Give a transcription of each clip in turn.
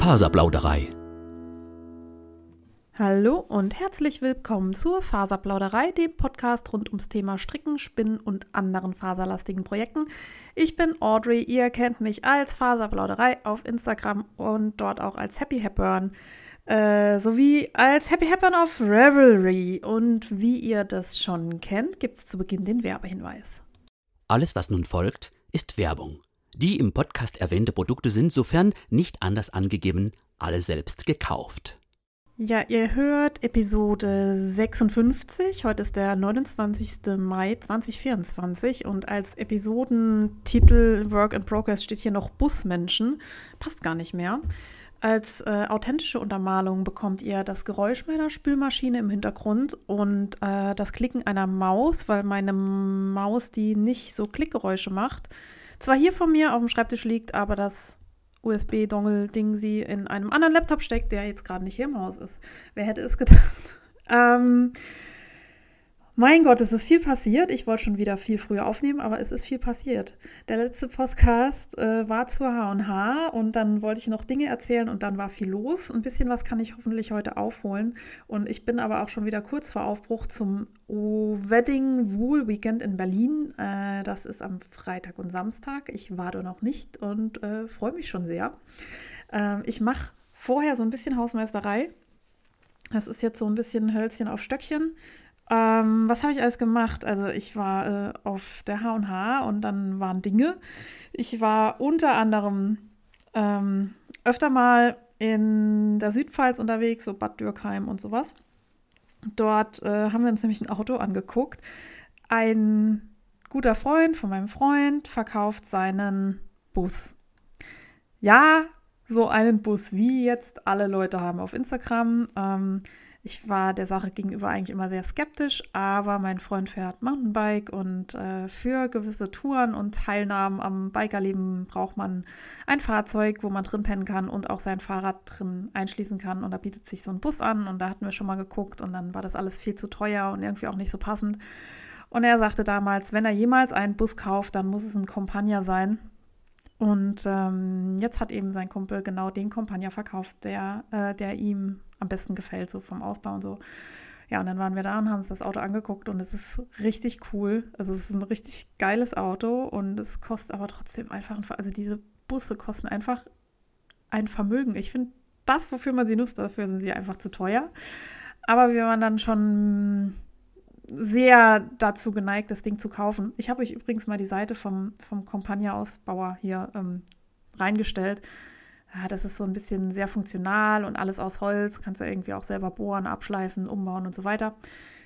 Faserplauderei. Hallo und herzlich willkommen zur Faserplauderei, dem Podcast rund ums Thema Stricken, Spinnen und anderen faserlastigen Projekten. Ich bin Audrey, ihr kennt mich als Faserplauderei auf Instagram und dort auch als Happy Hepburn, sowie als Happy Hepburn auf Ravelry. Und wie ihr das schon kennt, gibt es zu Beginn den Werbehinweis. Alles, was nun folgt, ist Werbung. Die im Podcast erwähnte Produkte sind, sofern nicht anders angegeben, alle selbst gekauft. Ja, ihr hört Episode 56. Heute ist der 29. Mai 2024 und als Episodentitel Work in Progress steht hier noch Busmenschen. Passt gar nicht mehr. Als authentische Untermalung bekommt ihr das Geräusch meiner Spülmaschine im Hintergrund und das Klicken einer Maus, weil meine Maus, die nicht so Klickgeräusche macht, zwar hier von mir auf dem Schreibtisch liegt, aber das USB-Dongle-Ding sie in einem anderen Laptop steckt, der jetzt gerade nicht hier im Haus ist. Wer hätte es gedacht? Mein Gott, es ist viel passiert. Ich wollte schon wieder viel früher aufnehmen, aber es ist viel passiert. Der letzte Podcast war zur H&H und dann wollte ich noch Dinge erzählen und dann war viel los. Ein bisschen was kann ich hoffentlich heute aufholen. Und ich bin aber auch schon wieder kurz vor Aufbruch zum Wedding Wool Weekend in Berlin. Das ist am Freitag und Samstag. Ich war da noch nicht und freue mich schon sehr. Ich mache vorher so ein bisschen Hausmeisterei. Das ist jetzt so ein bisschen Hölzchen auf Stöckchen. Was habe ich alles gemacht? Also ich war auf der H&H und dann waren Dinge. Ich war unter anderem öfter mal in der Südpfalz unterwegs, so Bad Dürkheim und sowas. Dort haben wir uns nämlich ein Auto angeguckt. Ein guter Freund von meinem Freund verkauft seinen Bus. Ja, so einen Bus, wie jetzt alle Leute haben auf Instagram. Ich war der Sache gegenüber eigentlich immer sehr skeptisch, aber mein Freund fährt Mountainbike und für gewisse Touren und Teilnahmen am Bikerleben braucht man ein Fahrzeug, wo man drin pennen kann und auch sein Fahrrad drin einschließen kann. Und da bietet sich so ein Bus an und da hatten wir schon mal geguckt und dann war das alles viel zu teuer und irgendwie auch nicht so passend. Und er sagte damals, wenn er jemals einen Bus kauft, dann muss es ein Compagna sein. Und jetzt hat eben sein Kumpel genau den Compagna verkauft, der ihm am besten gefällt, so vom Ausbau und so. Ja, und dann waren wir da und haben uns das Auto angeguckt und es ist richtig cool. Also es ist ein richtig geiles Auto und es kostet aber trotzdem einfach, also diese Busse kosten einfach ein Vermögen. Ich finde, das, wofür man sie nutzt, dafür sind sie einfach zu teuer. Aber wir waren dann schon sehr dazu geneigt, das Ding zu kaufen. Ich habe euch übrigens mal die Seite vom Compagna-Ausbauer hier reingestellt. Ja, das ist so ein bisschen sehr funktional und alles aus Holz. Kannst du irgendwie auch selber bohren, abschleifen, umbauen und so weiter.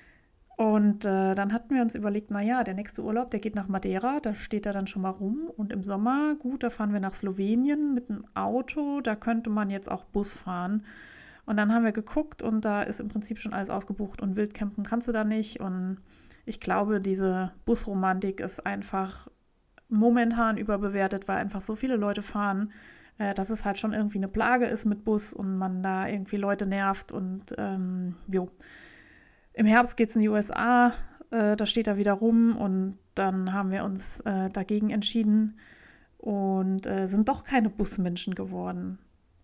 Und dann hatten wir uns überlegt, naja, der nächste Urlaub, der geht nach Madeira, da steht er dann schon mal rum. Und im Sommer, gut, da fahren wir nach Slowenien mit einem Auto, da könnte man jetzt auch Bus fahren. Und dann haben wir geguckt und da ist im Prinzip schon alles ausgebucht und Wildcampen kannst du da nicht. Und ich glaube, diese Busromantik ist einfach momentan überbewertet, weil einfach so viele Leute fahren, dass es halt schon irgendwie eine Plage ist mit Bus und man da irgendwie Leute nervt. Und jo. Im Herbst geht es in die USA, da steht er wieder rum und dann haben wir uns dagegen entschieden und sind doch keine Busmenschen geworden.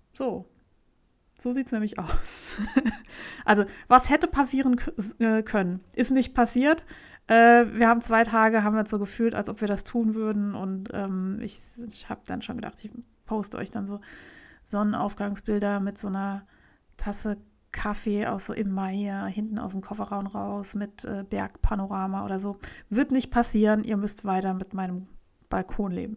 So sieht es nämlich aus. Also, was hätte passieren können, ist nicht passiert. Wir haben 2 Tage, haben wir uns so gefühlt, als ob wir das tun würden. Und ich habe dann schon gedacht, ich poste euch dann so Sonnenaufgangsbilder mit so einer Tasse Kaffee aus so im Mai hier hinten aus dem Kofferraum raus mit Bergpanorama oder so. Wird nicht passieren, ihr müsst weiter mit meinem Balkon leben.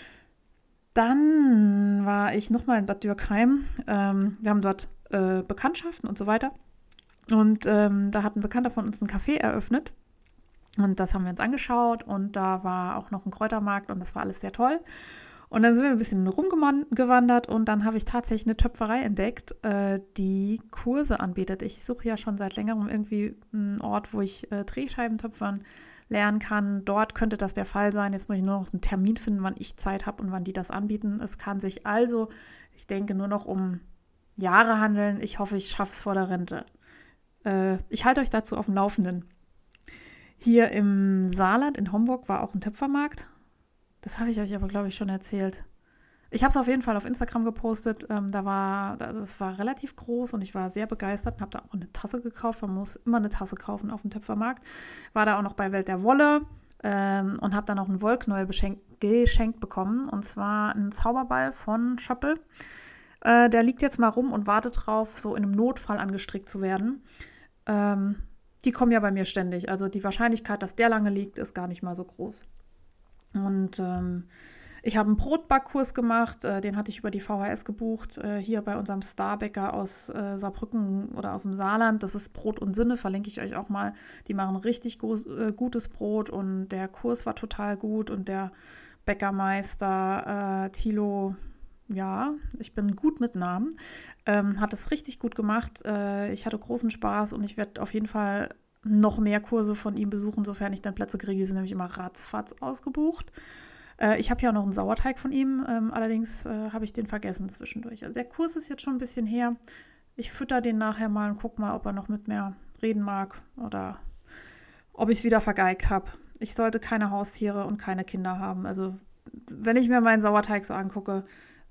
Dann war ich nochmal in Bad Dürkheim. Wir haben dort Bekanntschaften und so weiter. Und da hat ein Bekannter von uns ein Café eröffnet. Und das haben wir uns angeschaut. Und da war auch noch ein Kräutermarkt und das war alles sehr toll. Und dann sind wir ein bisschen rumgewandert und dann habe ich tatsächlich eine Töpferei entdeckt, die Kurse anbietet. Ich suche ja schon seit längerem irgendwie einen Ort, wo ich Drehscheiben töpfern lernen kann. Dort könnte das der Fall sein. Jetzt muss ich nur noch einen Termin finden, wann ich Zeit habe und wann die das anbieten. Es kann sich also, ich denke, nur noch um Jahre handeln. Ich hoffe, ich schaffe es vor der Rente. Ich halte euch dazu auf dem Laufenden. Hier im Saarland, in Homburg, war auch ein Töpfermarkt. Das habe ich euch aber, glaube ich, schon erzählt. Ich habe es auf jeden Fall auf Instagram gepostet. Das war relativ groß und ich war sehr begeistert und habe da auch eine Tasse gekauft. Man muss immer eine Tasse kaufen auf dem Töpfermarkt. War da auch noch bei Welt der Wolle und habe dann auch einen Wollknäuel geschenkt bekommen. Und zwar einen Zauberball von Schöppel. Der liegt jetzt mal rum und wartet drauf, so in einem Notfall angestrickt zu werden. Die kommen ja bei mir ständig. Also die Wahrscheinlichkeit, dass der lange liegt, ist gar nicht mal so groß. Und ich habe einen Brotbackkurs gemacht, den hatte ich über die VHS gebucht, hier bei unserem Starbäcker aus Saarbrücken oder aus dem Saarland. Das ist Brot und Sinne, verlinke ich euch auch mal. Die machen richtig gutes Brot und der Kurs war total gut und der Bäckermeister Thilo, ja, ich bin gut mit Namen, hat es richtig gut gemacht. Ich hatte großen Spaß und ich werde auf jeden Fall noch mehr Kurse von ihm besuchen, sofern ich dann Plätze kriege. Die sind nämlich immer ratzfatz ausgebucht. Ich habe ja auch noch einen Sauerteig von ihm, allerdings habe ich den vergessen zwischendurch. Also der Kurs ist jetzt schon ein bisschen her. Ich fütter den nachher mal und gucke mal, ob er noch mit mir reden mag oder ob ich es wieder vergeigt habe. Ich sollte keine Haustiere und keine Kinder haben. Also wenn ich mir meinen Sauerteig so angucke,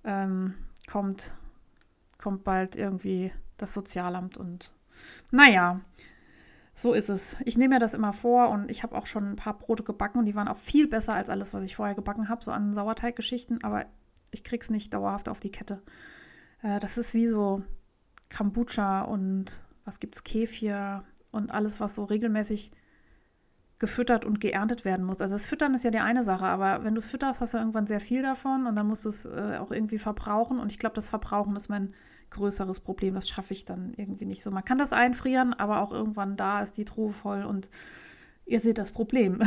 kommt bald irgendwie das Sozialamt und naja, so ist es. Ich nehme mir das immer vor und ich habe auch schon ein paar Brote gebacken und die waren auch viel besser als alles, was ich vorher gebacken habe, so an Sauerteiggeschichten, aber ich krieg's nicht dauerhaft auf die Kette. Das ist wie so Kombucha und was gibt's, Kefir und alles, was so regelmäßig gefüttert und geerntet werden muss. Also das Füttern ist ja die eine Sache, aber wenn du es fütterst, hast du irgendwann sehr viel davon und dann musst du es auch irgendwie verbrauchen und ich glaube, das Verbrauchen ist mein größeres Problem. Das schaffe ich dann irgendwie nicht so. Man kann das einfrieren, aber auch irgendwann da ist die Truhe voll und ihr seht das Problem.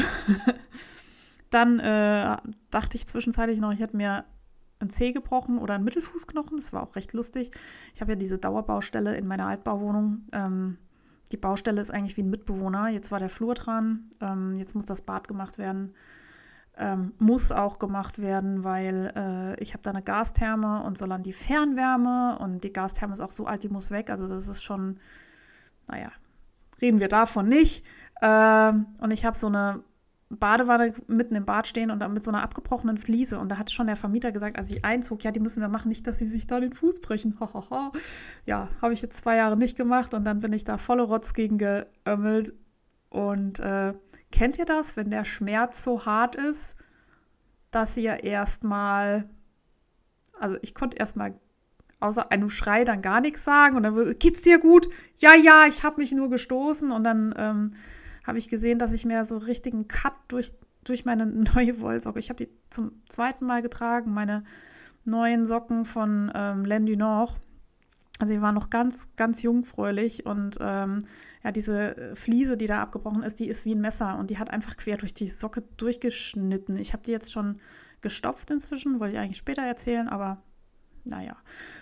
Dann dachte ich zwischenzeitlich noch, ich hätte mir einen Zeh gebrochen oder einen Mittelfußknochen. Das war auch recht lustig. Ich habe ja diese Dauerbaustelle in meiner Altbauwohnung. Die Baustelle ist eigentlich wie ein Mitbewohner. Jetzt war der Flur dran. Jetzt muss das Bad gemacht werden. Muss auch gemacht werden, weil ich habe da eine Gastherme und soll an die Fernwärme und die Gastherme ist auch so alt, die muss weg. Also das ist schon, naja, reden wir davon nicht. Und ich habe so eine Badewanne mitten im Bad stehen und dann mit so einer abgebrochenen Fliese. Und da hatte schon der Vermieter gesagt, als ich einzog, ja, die müssen wir machen, nicht, dass sie sich da den Fuß brechen. Ja, habe ich jetzt 2 Jahre nicht gemacht und dann bin ich da volle Rotz gegen geömmelt. Und kennt ihr das, wenn der Schmerz so hart ist, dass ihr erstmal, also ich konnte erstmal außer einem Schrei dann gar nichts sagen und dann, geht's dir gut? Ja, ich habe mich nur gestoßen und dann habe ich gesehen, dass ich mir so richtigen Cut durch meine neue Wollsocke, ich habe die zum 2. Mal getragen, meine neuen Socken von Laine du Nord. Also die waren noch ganz, ganz jungfräulich und ja, diese Fliese, die da abgebrochen ist, die ist wie ein Messer und die hat einfach quer durch die Socke durchgeschnitten. Ich habe die jetzt schon gestopft inzwischen, wollte ich eigentlich später erzählen, aber naja.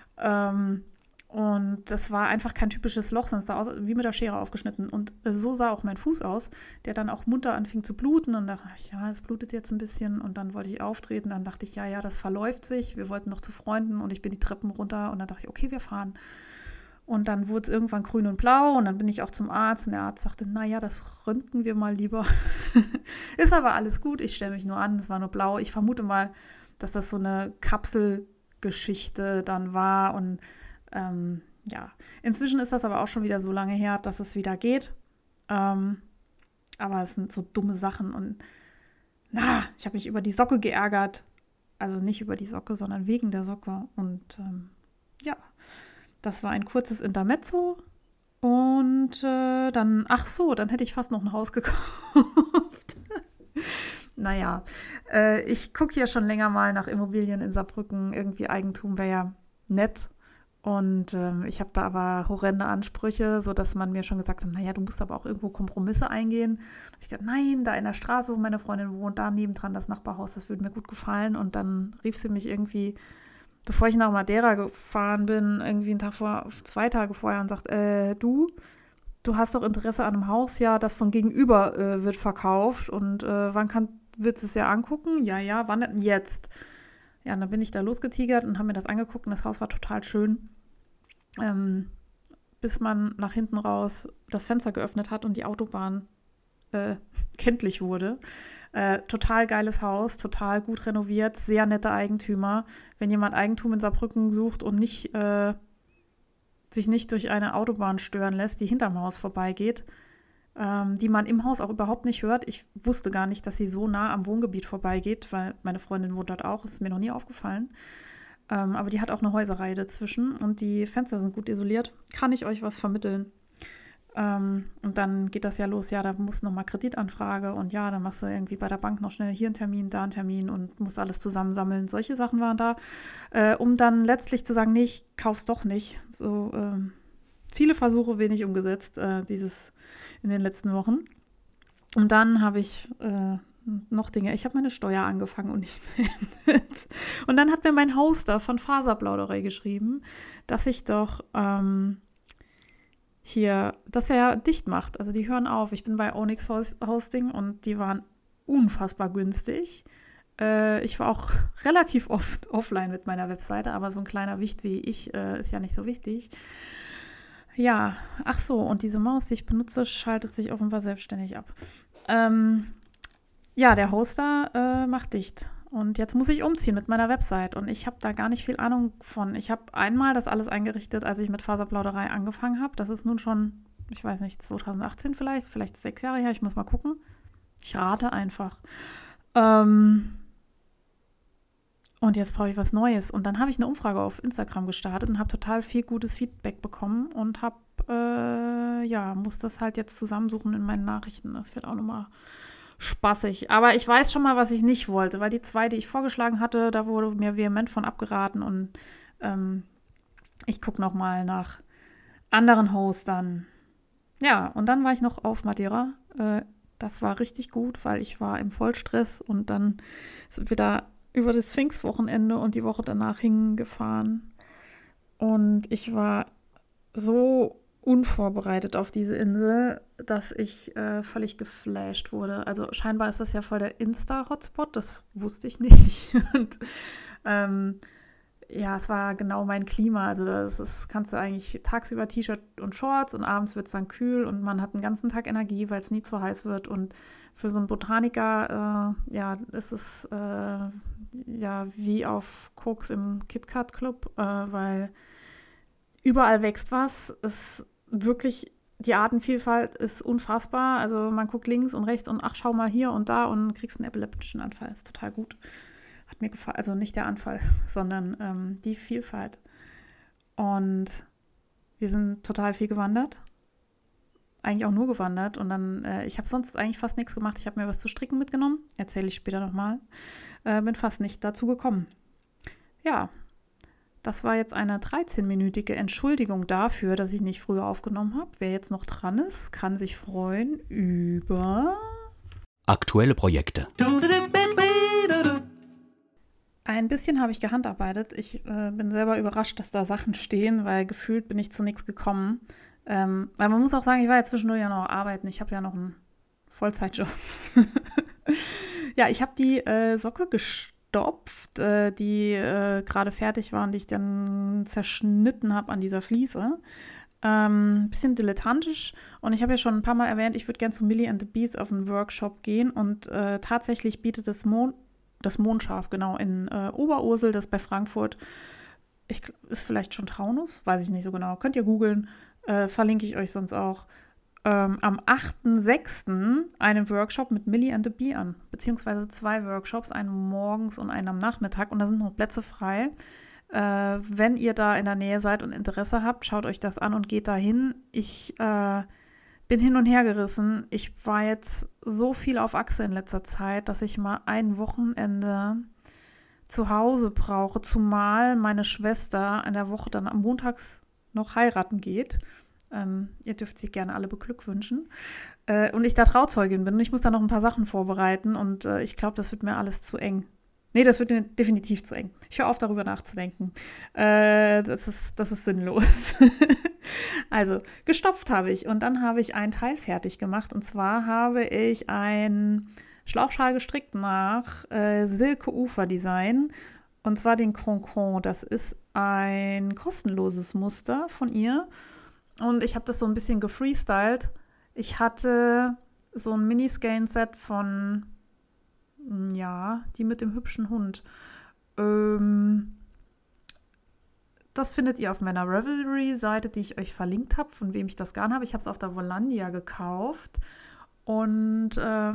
Und das war einfach kein typisches Loch, sondern es sah aus wie mit der Schere aufgeschnitten. Und so sah auch mein Fuß aus, der dann auch munter anfing zu bluten. Und da dachte ich, ja, es blutet jetzt ein bisschen. Und dann wollte ich auftreten. Dann dachte ich, ja, das verläuft sich. Wir wollten noch zu Freunden und ich bin die Treppen runter. Und dann dachte ich, okay, wir fahren. Und dann wurde es irgendwann grün und blau. Und dann bin ich auch zum Arzt. Und der Arzt sagte, naja, das röntgen wir mal lieber. Ist aber alles gut. Ich stelle mich nur an. Es war nur blau. Ich vermute mal, dass das so eine Kapselgeschichte dann war. Und ja, inzwischen ist das aber auch schon wieder so lange her, dass es wieder geht. Aber es sind so dumme Sachen und ich habe mich über die Socke geärgert. Also nicht über die Socke, sondern wegen der Socke. Und ja, das war ein kurzes Intermezzo. Und dann hätte ich fast noch ein Haus gekauft. Naja, ich gucke hier schon länger mal nach Immobilien in Saarbrücken. Irgendwie Eigentum wäre ja nett. Und ich habe da aber horrende Ansprüche, sodass man mir schon gesagt hat, naja, du musst aber auch irgendwo Kompromisse eingehen. Und ich dachte, nein, da in der Straße, wo meine Freundin wohnt, da nebendran das Nachbarhaus, das würde mir gut gefallen. Und dann rief sie mich irgendwie, bevor ich nach Madeira gefahren bin, irgendwie 2 Tage vorher und sagt, du hast doch Interesse an einem Haus, ja, das von gegenüber wird verkauft. Und wann willst du es ja angucken? Ja, wann denn jetzt? Ja, und dann bin ich da losgetigert und habe mir das angeguckt und das Haus war total schön, bis man nach hinten raus das Fenster geöffnet hat und die Autobahn kenntlich wurde. Total geiles Haus, total gut renoviert, sehr nette Eigentümer. Wenn jemand Eigentum in Saarbrücken sucht und sich nicht durch eine Autobahn stören lässt, die hinterm Haus vorbeigeht, die man im Haus auch überhaupt nicht hört. Ich wusste gar nicht, dass sie so nah am Wohngebiet vorbeigeht, weil meine Freundin wohnt dort auch, ist mir noch nie aufgefallen. Aber die hat auch eine Häuserreihe dazwischen und die Fenster sind gut isoliert. Kann ich euch was vermitteln? Und dann geht das ja los, ja, da muss nochmal Kreditanfrage und ja, dann machst du irgendwie bei der Bank noch schnell hier einen Termin, da einen Termin und musst alles zusammensammeln. Solche Sachen waren da, um dann letztlich zu sagen, nee, ich kauf's doch nicht. So viele Versuche, wenig umgesetzt, in den letzten Wochen. Und dann habe ich noch Dinge. Ich habe meine Steuer angefangen und nicht beendet. Und dann hat mir mein Hoster von Faserplauderei geschrieben, dass ich doch dass er dicht macht. Also die hören auf. Ich bin bei Onyx Hosting und die waren unfassbar günstig. Ich war auch relativ oft offline mit meiner Webseite, aber so ein kleiner Wicht wie ich ist ja nicht so wichtig. Ja, ach so, und diese Maus, die ich benutze, schaltet sich offenbar selbstständig ab. Ja, der Hoster macht dicht. Und jetzt muss ich umziehen mit meiner Website. Und ich habe da gar nicht viel Ahnung von. Ich habe einmal das alles eingerichtet, als ich mit Faserplauderei angefangen habe. Das ist nun schon, ich weiß nicht, 2018 vielleicht 6 Jahre her. Ich muss mal gucken. Ich rate einfach. Und jetzt brauche ich was Neues. Und dann habe ich eine Umfrage auf Instagram gestartet und habe total viel gutes Feedback bekommen und muss das halt jetzt zusammensuchen in meinen Nachrichten. Das wird auch nochmal spaßig. Aber ich weiß schon mal, was ich nicht wollte, weil die 2, die ich vorgeschlagen hatte, da wurde mir vehement von abgeraten und ich gucke nochmal nach anderen Hostern. Ja, und dann war ich noch auf Madeira. Das war richtig gut, weil ich war im Vollstress und dann sind wir da über das Pfingstwochenende und die Woche danach hingefahren. Und ich war so unvorbereitet auf diese Insel, dass ich völlig geflasht wurde. Also scheinbar ist das ja voll der Insta-Hotspot, das wusste ich nicht. Und es war genau mein Klima. Also kannst du eigentlich tagsüber T-Shirt und Shorts und abends wird es dann kühl und man hat den ganzen Tag Energie, weil es nie zu heiß wird. Und für so einen Botaniker ist es wie auf Koks im KitKat Club, weil überall wächst was. Es wirklich, die Artenvielfalt ist unfassbar. Also man guckt links und rechts und ach, schau mal hier und da und kriegst einen epileptischen Anfall. Ist total gut. Hat mir gefallen. Also nicht der Anfall, sondern die Vielfalt. Und wir sind total viel gewandert. Eigentlich auch nur gewandert. Und dann, ich habe sonst eigentlich fast nichts gemacht. Ich habe mir was zu stricken mitgenommen. Erzähle ich später nochmal. Bin fast nicht dazu gekommen. Ja. Das war jetzt eine 13-minütige Entschuldigung dafür, dass ich nicht früher aufgenommen habe. Wer jetzt noch dran ist, kann sich freuen über aktuelle Projekte. Ein bisschen habe ich gehandarbeitet. Ich bin selber überrascht, dass da Sachen stehen, weil gefühlt bin ich zu nichts gekommen. Weil man muss auch sagen, ich war ja zwischendurch ja noch arbeiten. Ich habe ja noch einen Vollzeitjob. Ja, ich habe die Socke gestopft, die gerade fertig war und die ich dann zerschnitten habe an dieser Fliese. Bisschen dilettantisch und ich habe ja schon ein paar Mal erwähnt, ich würde gerne zu Millie and the Bees auf einen Workshop gehen und tatsächlich bietet das Mondschaf, genau, in Oberursel, das bei Frankfurt, ist vielleicht schon Taunus, weiß ich nicht so genau, könnt ihr googeln, verlinke ich euch sonst auch. Am 8.6. einen Workshop mit Millie and the Bee an, beziehungsweise 2 Workshops, einen morgens und einen am Nachmittag und da sind noch Plätze frei. Wenn ihr da in der Nähe seid und Interesse habt, schaut euch das an und geht da hin. Ich bin hin und her gerissen. Ich war jetzt so viel auf Achse in letzter Zeit, dass ich mal ein Wochenende zu Hause brauche, zumal meine Schwester in der Woche dann am Montags noch heiraten geht. Ihr dürft sie gerne alle beglückwünschen. Und ich da Trauzeugin bin und ich muss da noch ein paar Sachen vorbereiten und ich glaube, das wird mir alles zu eng. Nee, das wird mir definitiv zu eng. Ich höre auf, darüber nachzudenken. Das ist sinnlos. Also, gestopft habe ich und dann habe ich einen Teil fertig gemacht und zwar habe ich einen Schlauchschal gestrickt nach Silke Ufer Design und zwar den Croncon. Das ist ein kostenloses Muster von ihr. Und ich habe das so ein bisschen gefreestylt. Ich hatte so ein Miniskein-Set von, ja, die mit dem hübschen Hund. Das findet ihr auf meiner Ravelry-Seite, die ich euch verlinkt habe, von wem ich das Garn habe. Ich habe es auf der Volandia gekauft und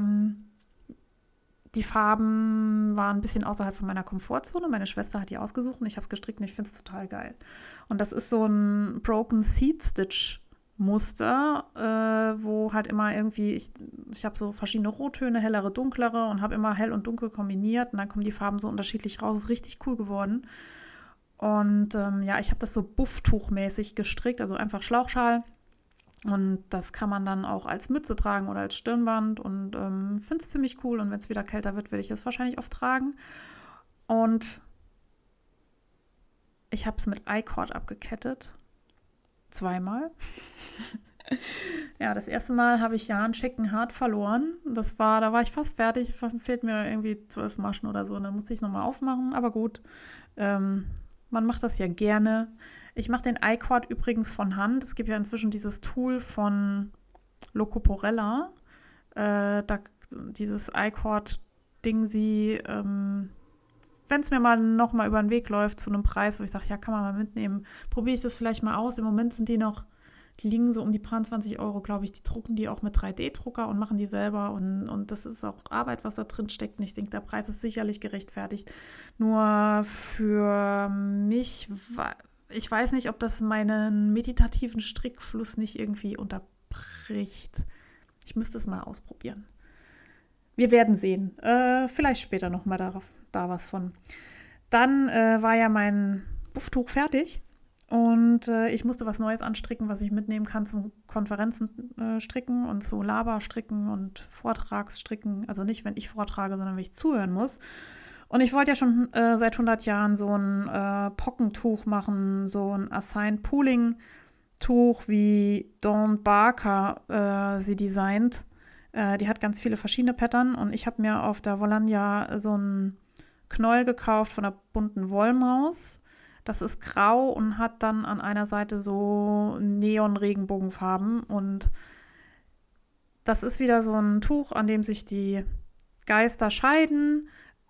die Farben waren ein bisschen außerhalb von meiner Komfortzone. Meine Schwester hat die ausgesucht und ich habe es gestrickt und ich finde es total geil. Und das ist so ein Broken Seed Stitch Muster, wo halt immer irgendwie, ich habe so verschiedene Rottöne, hellere, dunklere und habe immer hell und dunkel kombiniert und dann kommen die Farben so unterschiedlich raus. Ist richtig cool geworden. Und ja, ich habe das so Bufftuchmäßig gestrickt, also einfach Schlauchschal. Und das kann man dann auch als Mütze tragen oder als Stirnband und finde es ziemlich cool. Und wenn es wieder kälter wird, werde ich es wahrscheinlich oft tragen. Und ich habe es mit I-Cord abgekettet. 2-mal. Ja, das erste Mal habe ich Yarn Chicken Heart verloren. Da war ich fast fertig. Fehlt mir irgendwie 12 Maschen oder so. Und dann musste ich es nochmal aufmachen. Aber gut, man macht das ja gerne. Ich mache den I-Cord übrigens von Hand. Es gibt ja inzwischen dieses Tool von Locoporella. Dieses I-Cord-Ding, wenn es mir mal nochmal über den Weg läuft zu einem Preis, wo ich sage, ja, kann man mal mitnehmen, probiere ich das vielleicht mal aus. Im Moment sind die liegen so um die paar 20 Euro, glaube ich. Die drucken die auch mit 3D-Drucker und machen die selber. Und das ist auch Arbeit, was da drin steckt. Und ich denke, der Preis ist sicherlich gerechtfertigt. Nur für mich, ich weiß nicht, ob das meinen meditativen Strickfluss nicht irgendwie unterbricht. Ich müsste es mal ausprobieren. Wir werden sehen. Vielleicht später nochmal da was von. Dann war ja mein Bufftuch fertig. Und ich musste was Neues anstricken, was ich mitnehmen kann zum Konferenzen stricken und zu Laberstricken und Vortragsstricken. Also nicht, wenn ich vortrage, sondern wenn ich zuhören muss. Und ich wollte ja schon seit 100 Jahren so ein Pockentuch machen, so ein Assigned Pooling Tuch, wie Dawn Barker sie designt. Die hat ganz viele verschiedene Pattern und ich habe mir auf der Volandia so einen Knäuel gekauft von der bunten Wollmaus. Das ist grau und hat dann an einer Seite so Neon-Regenbogenfarben. Und das ist wieder so ein Tuch, an dem sich die Geister scheiden,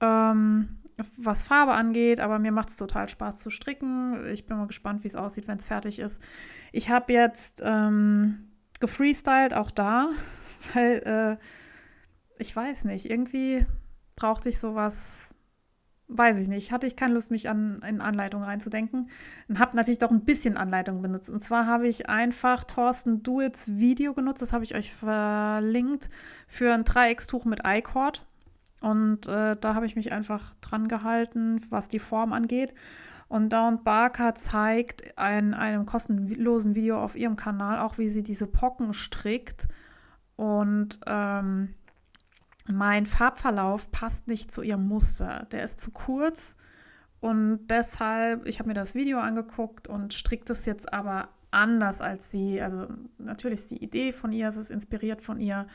was Farbe angeht. Aber mir macht es total Spaß zu stricken. Ich bin mal gespannt, wie es aussieht, wenn es fertig ist. Ich habe jetzt gefreestylt, auch da, weil ich weiß nicht, irgendwie brauchte ich sowas. Weiß ich nicht. Hatte ich keine Lust, mich in Anleitungen reinzudenken. Und habe natürlich doch ein bisschen Anleitung benutzt. Und zwar habe ich einfach Thorsten Duits Video genutzt. Das habe ich euch verlinkt für ein Dreieckstuch mit I-Cord. Und da habe ich mich einfach dran gehalten, was die Form angeht. Und Dawn Barker zeigt in einem kostenlosen Video auf ihrem Kanal auch, wie sie diese Pocken strickt. Und mein Farbverlauf passt nicht zu ihrem Muster. Der ist zu kurz und deshalb, ich habe mir das Video angeguckt und strickt es jetzt aber anders als sie. Also natürlich ist die Idee von ihr, es ist inspiriert von ihr.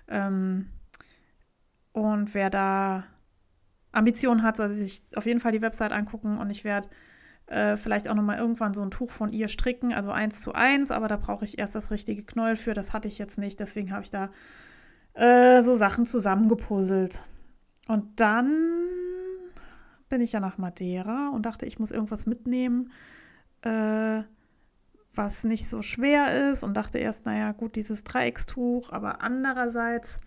Und wer da Ambitionen hat, soll sich auf jeden Fall die Website angucken und ich werde vielleicht auch nochmal irgendwann so ein Tuch von ihr stricken, also 1:1, aber da brauche ich erst das richtige Knäuel für. Das hatte ich jetzt nicht, deswegen habe ich da so Sachen zusammengepuzzelt. Und dann bin ich ja nach Madeira und dachte, ich muss irgendwas mitnehmen, was nicht so schwer ist. Und dachte erst, naja, gut, dieses Dreieckstuch. Aber andererseits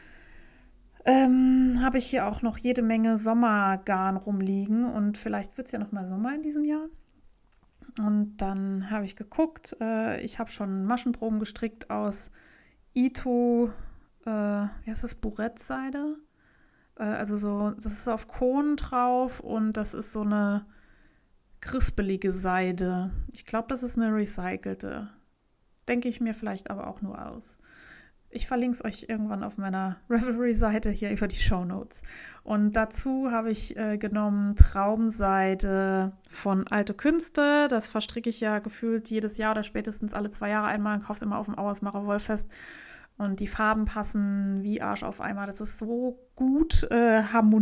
habe ich hier auch noch jede Menge Sommergarn rumliegen. Und vielleicht wird es ja noch mal Sommer in diesem Jahr. Und dann habe ich geguckt. Ich habe schon Maschenproben gestrickt aus Ito, wie heißt das, Burettseide. Also so, das ist auf Kohlen drauf und das ist so eine krispelige Seide. Ich glaube, das ist eine recycelte. Denke ich mir vielleicht aber auch nur aus. Ich verlinke es euch irgendwann auf meiner Ravelry-Seite hier über die Shownotes. Und dazu habe ich genommen Traubenseide von Alte Künste. Das verstricke ich ja gefühlt jedes Jahr oder spätestens alle 2 Jahre einmal und kaufe es immer auf dem Auersmacher Wollfest. Und die Farben passen wie Arsch auf Eimer. Das ist so gut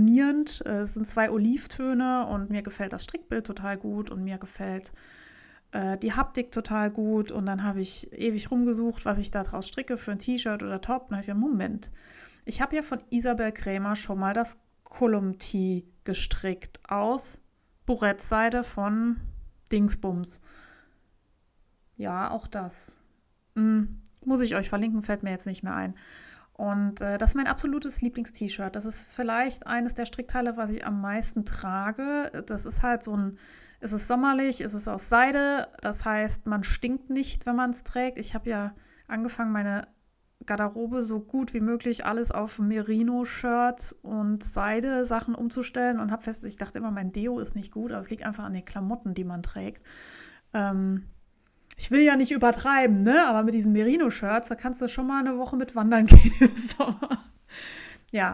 harmonierend. Es sind 2 Olivtöne und mir gefällt das Strickbild total gut und mir gefällt die Haptik total gut und dann habe ich ewig rumgesucht, was ich da draus stricke für ein T-Shirt oder Top. Und dann habe ich gesagt, Moment, ich habe ja von Isabel Krämer schon mal das Column-Tee gestrickt aus Burettseide von Dingsbums. Ja, auch das. Muss ich euch verlinken, fällt mir jetzt nicht mehr ein. Und das ist mein absolutes Lieblings-T-Shirt. Das ist vielleicht eines der Strickteile, was ich am meisten trage. Das ist halt es ist sommerlich, es ist aus Seide. Das heißt, man stinkt nicht, wenn man es trägt. Ich habe ja angefangen, meine Garderobe so gut wie möglich alles auf Merino-Shirts und Seide-Sachen umzustellen und habe ich dachte immer, mein Deo ist nicht gut, aber es liegt einfach an den Klamotten, die man trägt. Ich will ja nicht übertreiben, ne? Aber mit diesen Merino-Shirts, da kannst du schon mal eine Woche mit wandern gehen im Sommer. Ja,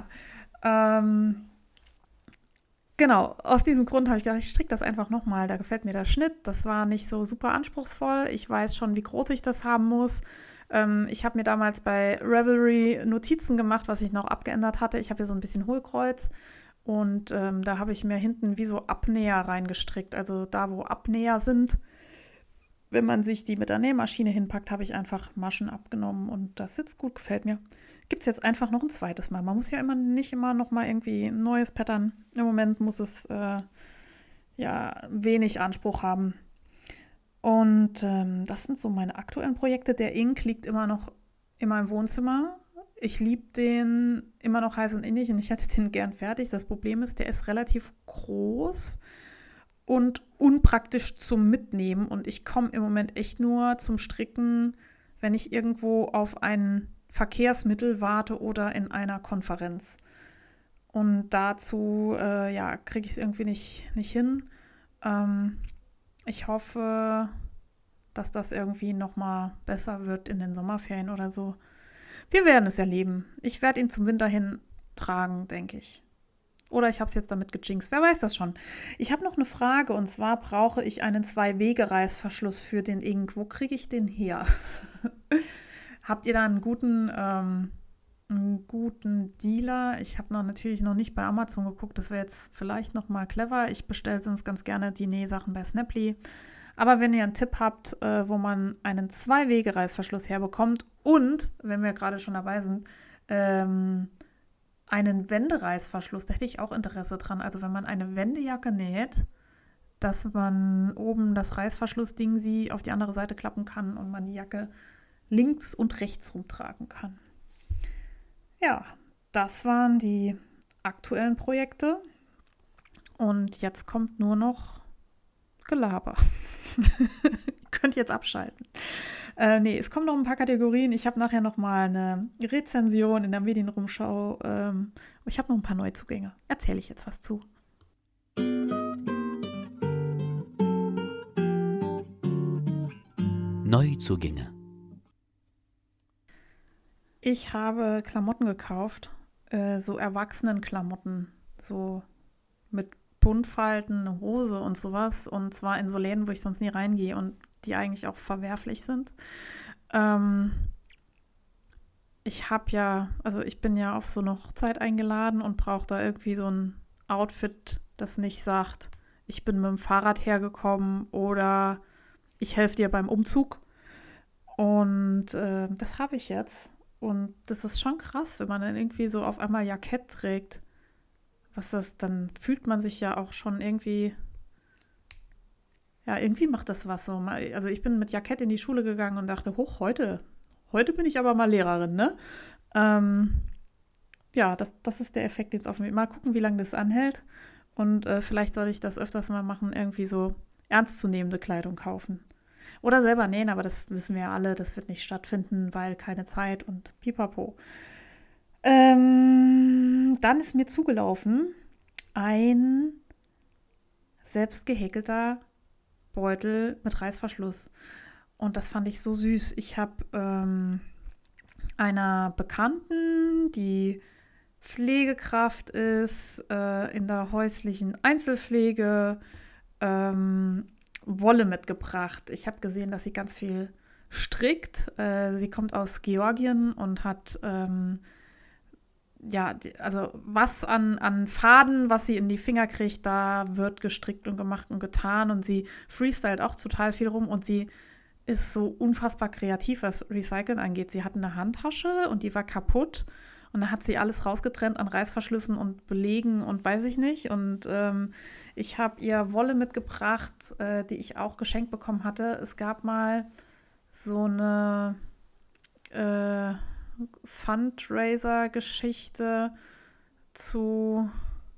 genau, aus diesem Grund habe ich gedacht, ich stricke das einfach nochmal. Da gefällt mir der Schnitt. Das war nicht so super anspruchsvoll. Ich weiß schon, wie groß ich das haben muss. Ich habe mir damals bei Ravelry Notizen gemacht, was ich noch abgeändert hatte. Ich habe hier so ein bisschen Hohlkreuz und da habe ich mir hinten wie so Abnäher reingestrickt. Also da, wo Abnäher sind, wenn man sich die mit der Nähmaschine hinpackt, habe ich einfach Maschen abgenommen und das sitzt gut, gefällt mir. Gibt es jetzt einfach noch ein zweites Mal. Man muss ja nicht immer noch mal irgendwie ein neues Pattern. Im Moment muss es wenig Anspruch haben. Und das sind so meine aktuellen Projekte. Der Ink liegt immer noch in meinem Wohnzimmer. Ich liebe den immer noch heiß und innig und ich hätte den gern fertig. Das Problem ist, der ist relativ groß und unpraktisch zum Mitnehmen. Und ich komme im Moment echt nur zum Stricken, wenn ich irgendwo auf ein Verkehrsmittel warte oder in einer Konferenz. Und dazu kriege ich es irgendwie nicht hin. Ich hoffe, dass das irgendwie nochmal besser wird in den Sommerferien oder so. Wir werden es erleben. Ich werde ihn zum Winter hin tragen, denke ich. Oder ich habe es jetzt damit gejinxt. Wer weiß das schon. Ich habe noch eine Frage und zwar brauche ich einen 2-Wege-Reißverschluss für den Ink. Wo kriege ich den her? Habt ihr da einen guten Dealer? Ich habe natürlich noch nicht bei Amazon geguckt. Das wäre jetzt vielleicht noch mal clever. Ich bestelle sonst ganz gerne die Nähsachen bei Snapply. Aber wenn ihr einen Tipp habt, wo man einen 2-Wege-Reißverschluss herbekommt und, wenn wir gerade schon dabei sind, einen Wendereißverschluss, da hätte ich auch Interesse dran. Also wenn man eine Wendejacke näht, dass man oben das Reißverschlussding sie auf die andere Seite klappen kann und man die Jacke links und rechts rumtragen kann. Ja, das waren die aktuellen Projekte und jetzt kommt nur noch Gelaber. Könnt ihr jetzt abschalten. Es kommen noch ein paar Kategorien. Ich habe nachher noch mal eine Rezension in der Medienrumschau. Ich habe noch ein paar Neuzugänge. Erzähle ich jetzt was zu. Neuzugänge. Ich habe Klamotten gekauft, so Erwachsenenklamotten, so mit Buntfalten, eine Hose und sowas. Und zwar in so Läden, wo ich sonst nie reingehe und die eigentlich auch verwerflich sind. Ich bin ja auf so eine Hochzeit eingeladen und brauche da irgendwie so ein Outfit, das nicht sagt, ich bin mit dem Fahrrad hergekommen oder ich helfe dir beim Umzug. Und das habe ich jetzt. Und das ist schon krass, wenn man dann irgendwie so auf einmal Jackett trägt. Dann fühlt man sich ja auch schon irgendwie, ja, irgendwie macht das was so. Also ich bin mit Jackett in die Schule gegangen und dachte, heute bin ich aber mal Lehrerin, ne? Das ist der Effekt jetzt auf mich. Mal gucken, wie lange das anhält. Und vielleicht soll ich das öfters mal machen, irgendwie so ernstzunehmende Kleidung kaufen. Oder selber nähen, aber das wissen wir ja alle, das wird nicht stattfinden, weil keine Zeit und pipapo. Dann ist mir zugelaufen ein selbst gehäkelter Beutel mit Reißverschluss. Und das fand ich so süß. Ich habe einer Bekannten, die Pflegekraft ist, in der häuslichen Einzelpflege, Wolle mitgebracht. Ich habe gesehen, dass sie ganz viel strickt. Sie kommt aus Georgien und hat also was an Faden, was sie in die Finger kriegt, da wird gestrickt und gemacht und getan und sie freestylt auch total viel rum und sie ist so unfassbar kreativ, was Recyceln angeht. Sie hatte eine Handtasche und die war kaputt und da hat sie alles rausgetrennt an Reißverschlüssen und Belegen und weiß ich nicht. Und ich habe ihr Wolle mitgebracht, die ich auch geschenkt bekommen hatte. Es gab mal so eine Fundraiser-Geschichte zu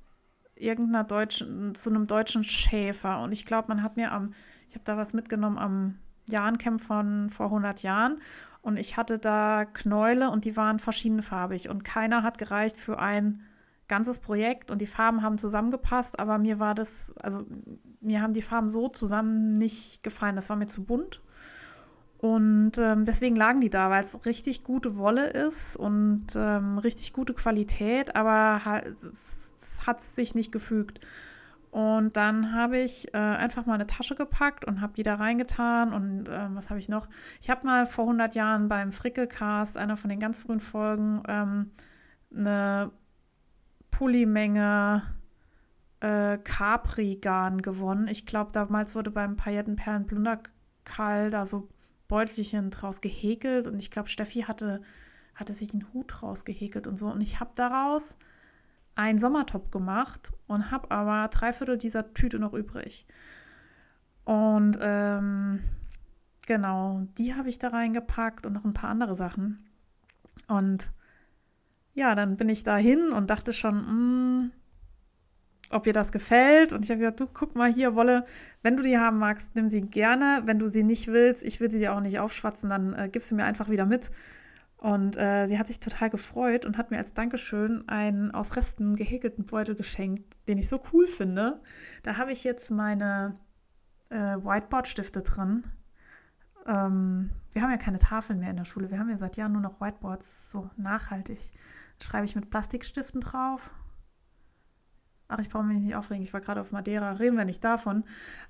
zu einem deutschen Schäfer. Und ich glaube, ich habe da was mitgenommen am Jahrencamp von vor 100 Jahren. Und ich hatte da Knäule und die waren verschiedenfarbig. Und keiner hat gereicht für ein ganzes Projekt. Und die Farben haben zusammengepasst, aber mir haben die Farben so zusammen nicht gefallen. Das war mir zu bunt. Und deswegen lagen die da, weil es richtig gute Wolle ist und richtig gute Qualität, aber es hat sich nicht gefügt. Und dann habe ich einfach mal eine Tasche gepackt und habe die da reingetan. Und was habe ich noch? Ich habe mal vor 100 Jahren beim Frickelcast, einer von den ganz frühen Folgen, eine Pullimenge Capri-Garn gewonnen. Ich glaube, damals wurde beim Paillettenperlen-Plunderkall da so Beutelchen draus gehäkelt und ich glaube, Steffi hatte sich einen Hut draus gehäkelt und so. Und ich habe daraus einen Sommertop gemacht und habe aber 3/4 dieser Tüte noch übrig. Und genau, die habe ich da reingepackt und noch ein paar andere Sachen. Und ja, dann bin ich da hin und dachte schon, ob ihr das gefällt. Und ich habe gesagt, du, guck mal hier, Wolle, wenn du die haben magst, nimm sie gerne. Wenn du sie nicht willst, ich will sie dir auch nicht aufschwatzen, dann gib sie mir einfach wieder mit. Und sie hat sich total gefreut und hat mir als Dankeschön einen aus Resten gehäkelten Beutel geschenkt, den ich so cool finde. Da habe ich jetzt meine Whiteboard-Stifte drin. Wir haben ja keine Tafeln mehr in der Schule. Wir haben ja seit Jahren nur noch Whiteboards, so nachhaltig. Dann schreibe ich mit Plastikstiften drauf. Ach, ich brauche mich nicht aufregen, ich war gerade auf Madeira, reden wir nicht davon.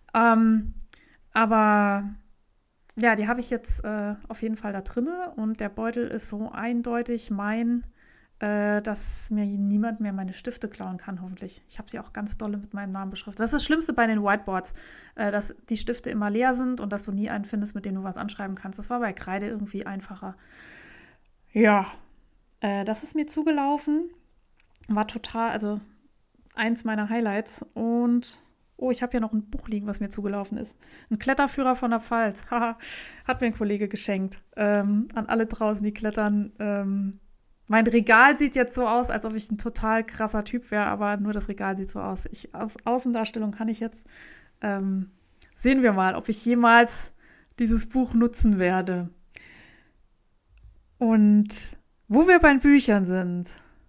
Aber ja, die habe ich jetzt auf jeden Fall da drinne und der Beutel ist so eindeutig mein, dass mir niemand mehr meine Stifte klauen kann, hoffentlich. Ich habe sie auch ganz dolle mit meinem Namen beschriftet. Das ist das Schlimmste bei den Whiteboards, dass die Stifte immer leer sind und dass du nie einen findest, mit dem du was anschreiben kannst. Das war bei Kreide irgendwie einfacher. Ja, das ist mir zugelaufen. War total, also eins meiner Highlights. Und, ich habe ja noch ein Buch liegen, was mir zugelaufen ist. Ein Kletterführer von der Pfalz. Hat mir ein Kollege geschenkt. An alle draußen, die klettern. Mein Regal sieht jetzt so aus, als ob ich ein total krasser Typ wäre, aber nur das Regal sieht so aus. Aus Außendarstellung kann ich jetzt, sehen wir mal, ob ich jemals dieses Buch nutzen werde. Und wo wir bei den Büchern sind.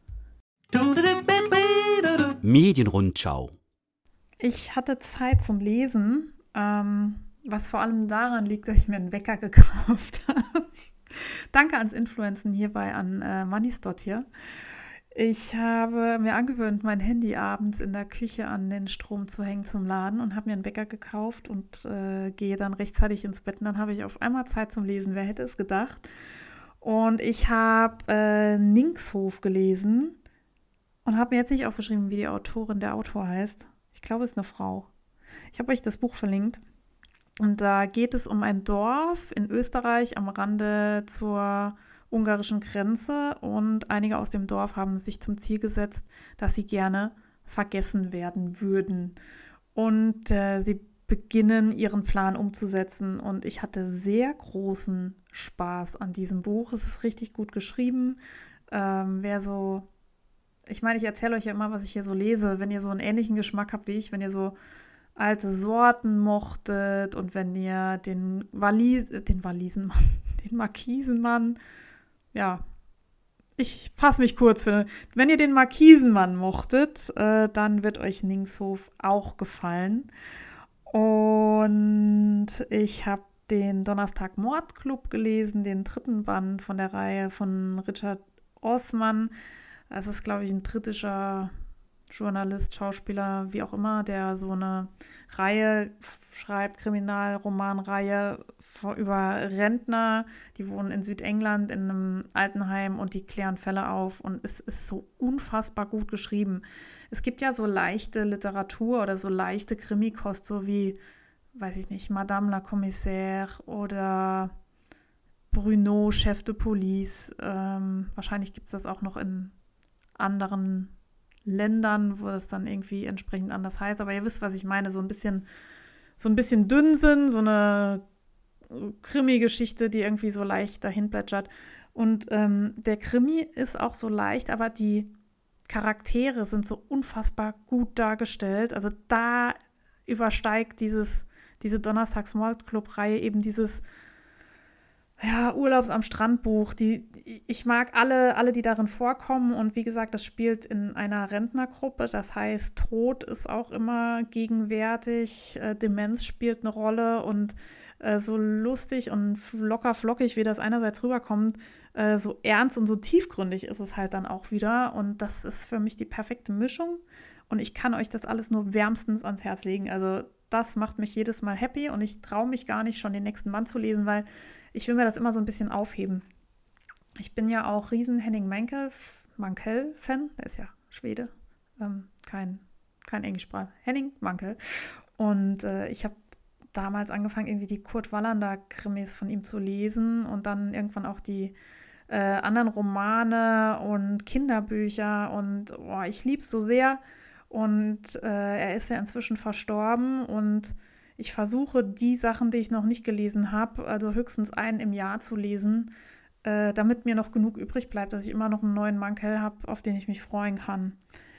Medienrundschau. Ich hatte Zeit zum Lesen, was vor allem daran liegt, dass ich mir einen Wecker gekauft habe. Danke ans Influenzen hierbei an Moneystot hier. Ich habe mir angewöhnt, mein Handy abends in der Küche an den Strom zu hängen zum Laden und habe mir einen Wecker gekauft und gehe dann rechtzeitig ins Bett. Und dann habe ich auf einmal Zeit zum Lesen. Wer hätte es gedacht? Und ich habe Ningshof gelesen. Und habe mir jetzt nicht aufgeschrieben, wie der Autor heißt. Ich glaube, es ist eine Frau. Ich habe euch das Buch verlinkt. Und da geht es um ein Dorf in Österreich am Rande zur ungarischen Grenze. Und einige aus dem Dorf haben sich zum Ziel gesetzt, dass sie gerne vergessen werden würden. Und sie beginnen, ihren Plan umzusetzen. Und ich hatte sehr großen Spaß an diesem Buch. Es ist richtig gut geschrieben. Ich meine, ich erzähle euch ja immer, was ich hier so lese. Wenn ihr so einen ähnlichen Geschmack habt wie ich, wenn ihr so alte Sorten mochtet und wenn ihr den Markisenmann, ja, ich fasse mich kurz, wenn ihr den Markisenmann mochtet, dann wird euch Ningshof auch gefallen. Und ich habe den Donnerstag Mordclub gelesen, den 3. Band von der Reihe von Richard Osman. Das ist, glaube ich, ein britischer Journalist, Schauspieler, wie auch immer, der so eine Reihe schreibt, Kriminalromanreihe über Rentner, die wohnen in Südengland in einem Altenheim und die klären Fälle auf und es ist so unfassbar gut geschrieben. Es gibt ja so leichte Literatur oder so leichte Krimikost, so wie, weiß ich nicht, Madame la Commissaire oder Bruno, Chef de Police. Wahrscheinlich gibt es das auch noch in anderen Ländern, wo das dann irgendwie entsprechend anders heißt. Aber ihr wisst, was ich meine. So ein bisschen dünn sind, so eine Krimi-Geschichte, die irgendwie so leicht dahin plätschert. Und der Krimi ist auch so leicht, aber die Charaktere sind so unfassbar gut dargestellt. Also da übersteigt diese Donnerstags-Mord-Club-Reihe eben dieses Urlaubs am Strand-Buch. Ich mag alle, die darin vorkommen. Und wie gesagt, das spielt in einer Rentnergruppe. Das heißt, Tod ist auch immer gegenwärtig. Demenz spielt eine Rolle. Und so lustig und locker flockig, wie das einerseits rüberkommt, so ernst und so tiefgründig ist es halt dann auch wieder. Und das ist für mich die perfekte Mischung. Und ich kann euch das alles nur wärmstens ans Herz legen. Also das macht mich jedes Mal happy und ich traue mich gar nicht, schon den nächsten Band zu lesen, weil ich will mir das immer so ein bisschen aufheben. Ich bin ja auch riesen Henning Mankell-Fan, der ist ja Schwede, kein Englischsprache, Henning Mankell. Und ich habe damals angefangen, irgendwie die Kurt Wallander-Krimis von ihm zu lesen und dann irgendwann auch die anderen Romane und Kinderbücher und ich liebe es so sehr. Und er ist ja inzwischen verstorben und ich versuche, die Sachen, die ich noch nicht gelesen habe, also höchstens einen im Jahr zu lesen, damit mir noch genug übrig bleibt, dass ich immer noch einen neuen Mankell habe, auf den ich mich freuen kann.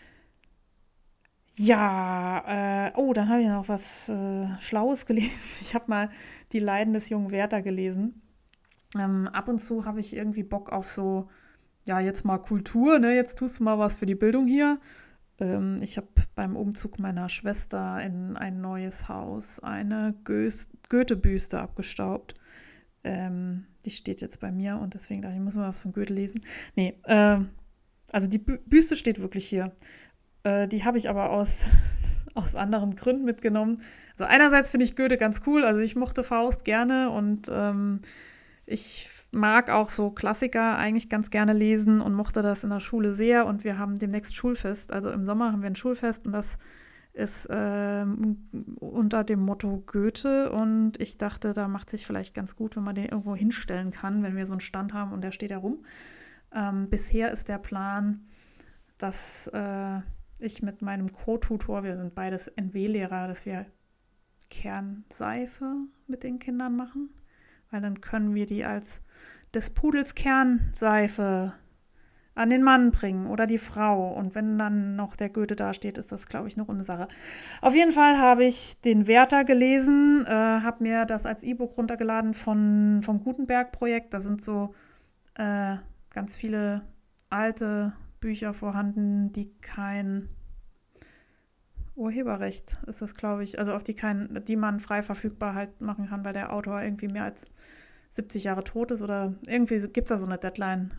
Ja, dann habe ich noch was Schlaues gelesen. Ich habe mal Die Leiden des jungen Werther gelesen. Ab und zu habe ich irgendwie Bock auf so, jetzt mal Kultur, ne? Jetzt tust du mal was für die Bildung hier. Ich habe beim Umzug meiner Schwester in ein neues Haus eine Goethe-Büste abgestaubt. Die steht jetzt bei mir und deswegen dachte ich, muss mal was von Goethe lesen. Nee, also die Büste steht wirklich hier. Die habe ich aber aus anderen Gründen mitgenommen. Also einerseits finde ich Goethe ganz cool, also ich mochte Faust gerne und ich mag auch so Klassiker eigentlich ganz gerne lesen und mochte das in der Schule sehr. Und wir haben demnächst Schulfest. Also im Sommer haben wir ein Schulfest und das ist unter dem Motto Goethe. Und ich dachte, da macht sich vielleicht ganz gut, wenn man den irgendwo hinstellen kann, wenn wir so einen Stand haben und der steht da rum. Bisher ist der Plan, dass ich mit meinem Co-Tutor, wir sind beides NW-Lehrer, dass wir Kernseife mit den Kindern machen. Weil dann können wir die als des Pudels Kernseife an den Mann bringen oder die Frau. Und wenn dann noch der Goethe dasteht, ist das, glaube ich, eine runde Sache. Auf jeden Fall habe ich den Werther gelesen, habe mir das als E-Book runtergeladen vom Gutenberg-Projekt. Da sind so ganz viele alte Bücher vorhanden, die kein Urheberrecht ist es, glaube ich, also auf die man frei verfügbar halt machen kann, weil der Autor irgendwie mehr als 70 Jahre tot ist oder irgendwie gibt es da so eine Deadline.